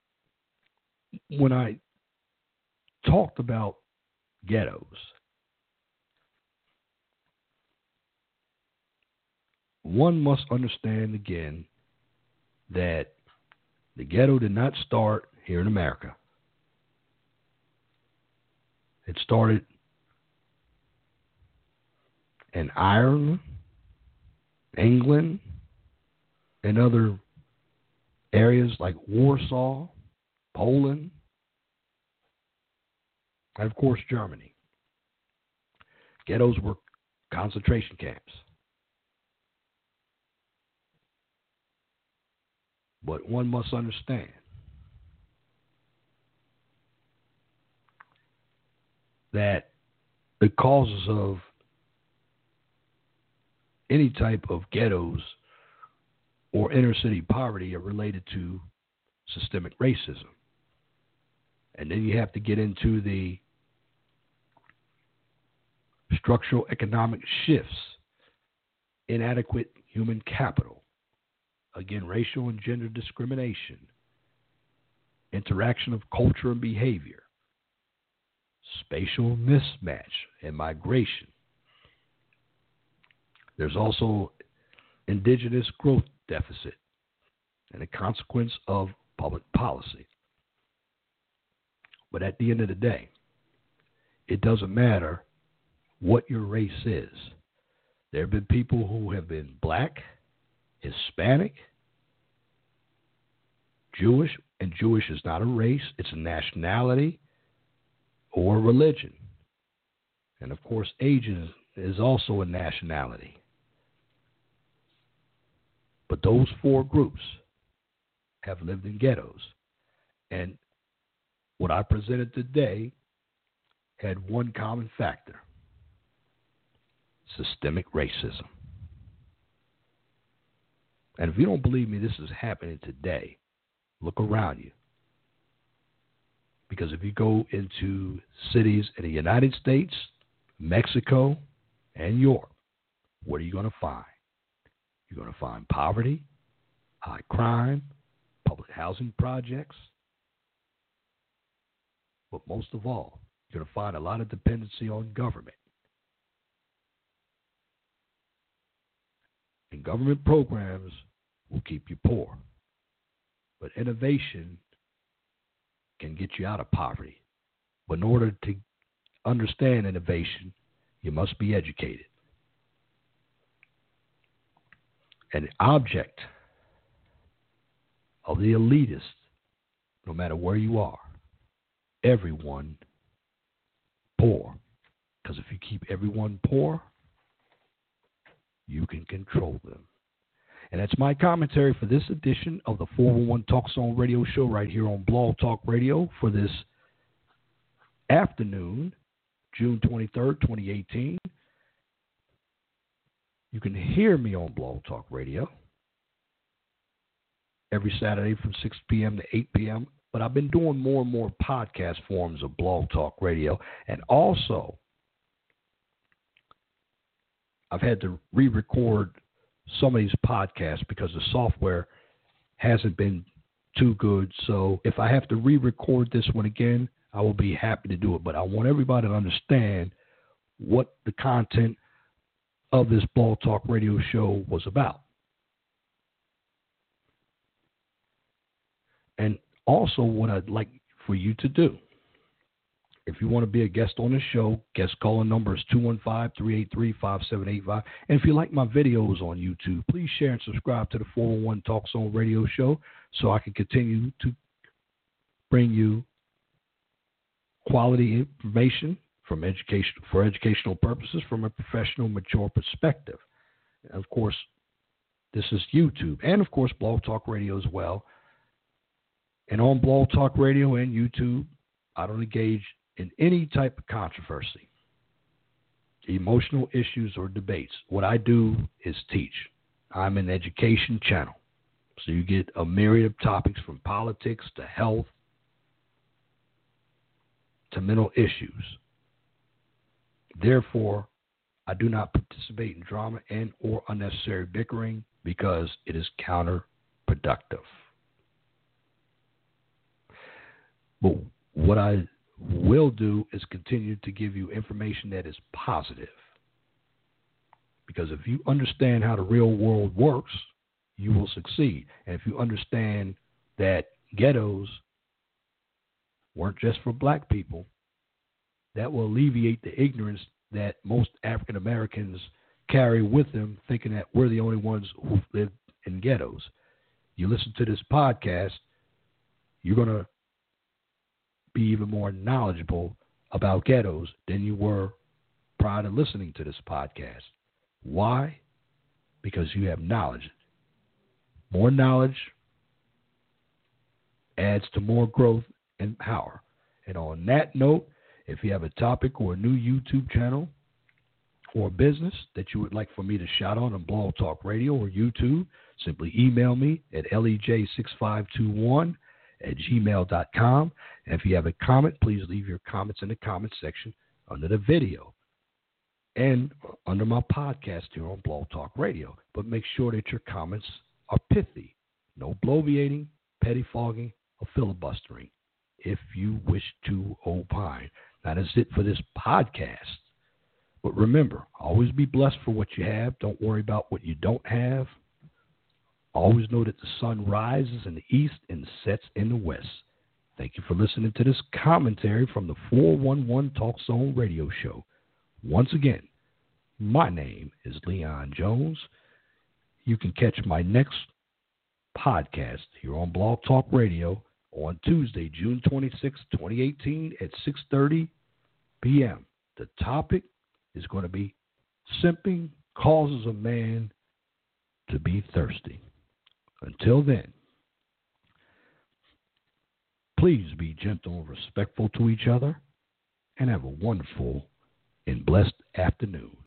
when I talked about ghettos, one must understand again that the ghetto did not start here in America. It started in Ireland, England, and other areas like Warsaw, Poland, and of course Germany. Ghettos were concentration camps. But one must understand that the causes of any type of ghettos or inner city poverty are related to systemic racism. And then you have to get into the structural economic shifts, inadequate human capital, again, racial and gender discrimination, interaction of culture and behavior, spatial mismatch, and migration. There's also indigenous growth deficit and a consequence of public policy. But at the end of the day, it doesn't matter what your race is. There have been people who have been black, Hispanic, Jewish, and Jewish is not a race, it's a nationality or religion. And of course, Asian is also a nationality. But those four groups have lived in ghettos. And what I presented today had one common factor: systemic racism. And if you don't believe me, this is happening today. Look around you. Because if you go into cities in the United States, Mexico, and Europe, what are you going to find? You're going to find poverty, high crime, public housing projects. But most of all, you're going to find a lot of dependency on government. And government programs will keep you poor. But innovation can get you out of poverty. But in order to understand innovation, you must be educated. An object of the elitist, no matter where you are, everyone poor. Because if you keep everyone poor, you can control them. And that's my commentary for this edition of the four one one Talk Zone Radio Show right here on Blog Talk Radio for this afternoon, June twenty-third, twenty eighteen. You can hear me on Blog Talk Radio every Saturday from six p.m. to eight p.m., but I've been doing more and more podcast forms of Blog Talk Radio. And also, I've had to re-record some of these podcasts because the software hasn't been too good. So if I have to re-record this one again, I will be happy to do it. But I want everybody to understand what the content of this Blog Talk Radio show was about. And also what I'd like for you to do, if you want to be a guest on the show, guest calling number is two one five, three eight three, five seven eight five. And if you like my videos on YouTube, please share and subscribe to the four one one Talk Zone Radio Show so I can continue to bring you quality information from education for educational purposes from a professional, mature perspective. And of course, this is YouTube and, of course, Blog Talk Radio as well. And on Blog Talk Radio and YouTube, I don't engage in any type of controversy, emotional issues, or debates. What I do is teach. I'm an education channel. So you get a myriad of topics from politics to health to mental issues. Therefore, I do not participate in drama and or unnecessary bickering because it is counterproductive. But what I will do is continue to give you information that is positive. Because if you understand how the real world works, you will succeed. And if you understand that ghettos weren't just for black people, that will alleviate the ignorance that most African Americans carry with them, thinking that we're the only ones who live in ghettos. You listen to this podcast, you're going to be even more knowledgeable about ghettos than you were prior to listening to this podcast. Why? Because you have knowledge. More knowledge adds to more growth and power. And on that note, if you have a topic or a new YouTube channel or business that you would like for me to shout on on Blog Talk Radio or YouTube, simply email me at L E J six five two one at gmail dot com. And if you have a comment, please leave your comments in the comment section under the video and under my podcast here on Blog Talk Radio. But make sure that your comments are pithy. No bloviating, pettifogging, or filibustering if you wish to opine. That is it for this podcast. But remember, always be blessed for what you have. Don't worry about what you don't have. Always know that the sun rises in the east and sets in the west. Thank you for listening to this commentary from the four one one Talk Zone Radio Show. Once again, my name is Leon Jones. You can catch my next podcast here on Blog Talk Radio on Tuesday, June twenty-sixth, twenty eighteen at six thirty p.m. The topic is going to be Simping Causes a Man to Be Thirsty. Until then, please be gentle and respectful to each other and have a wonderful and blessed afternoon.